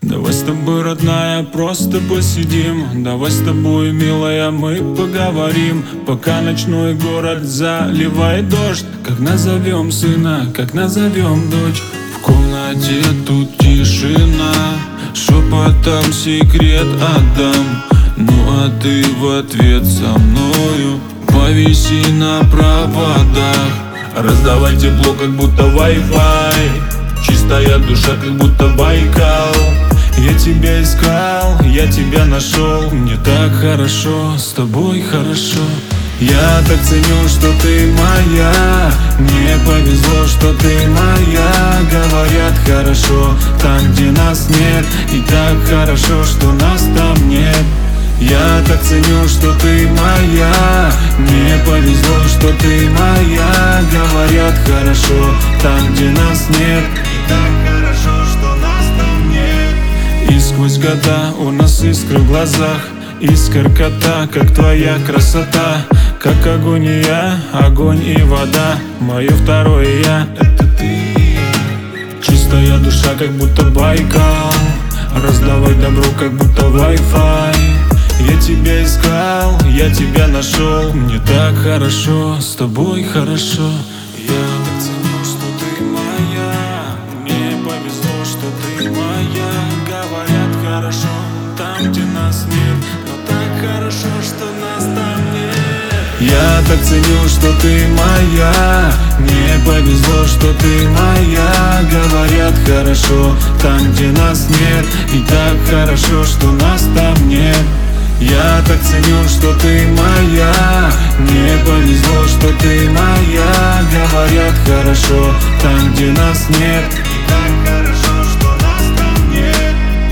Давай с тобой, родная, просто посидим. Давай с тобой, милая, мы поговорим. Пока ночной город заливает дождь. Как назовем сына, как назовем дочь? В комнате тут тишина, шепотом секрет отдам. Ну а ты в ответ со мною повиси на проводах. Раздавай тепло, как будто Wi-Fi. Чистая душа, как будто Байкал. Я тебя искал, я тебя нашел. Мне так хорошо, с тобой хорошо. Я так ценю, что ты моя. Мне повезло, что ты моя. Говорят, хорошо там, где нас нет. И так хорошо, что нас там нет. Я так ценю, что ты моя. Мне повезло, что ты моя. Говорят, хорошо там, где нас нет. И так хорошо, что нас там нет. И сквозь года у нас искры в глазах. Искоркота, как твоя красота. Как огонь и я, огонь и вода. Мое второе я — это ты. Чистая душа, как будто Байкал. Раздавай добро, как будто Wi-Fi. Я тебя искал, я тебя нашел. Мне так хорошо, с тобой хорошо. Я так ценю, что ты моя. Мне повезло, что ты моя. Говорят, хорошо там, где нас нет. Но так хорошо, что нас там нет. Я так ценю, что ты моя. Мне повезло, что ты моя. Говорят, хорошо там, где нас нет. И так хорошо, что нас там нет. Я так ценю, что ты моя. Мне повезло, что ты моя. Говорят, хорошо там, где нас нет. И так хорошо, что нас там нет.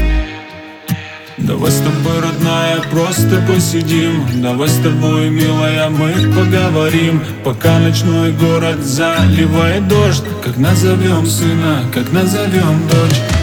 Давай с тобой, родная, просто посидим. Давай с тобой, милая, мы поговорим. Пока ночной город заливает дождь. Как назовем сына, как назовем дочь?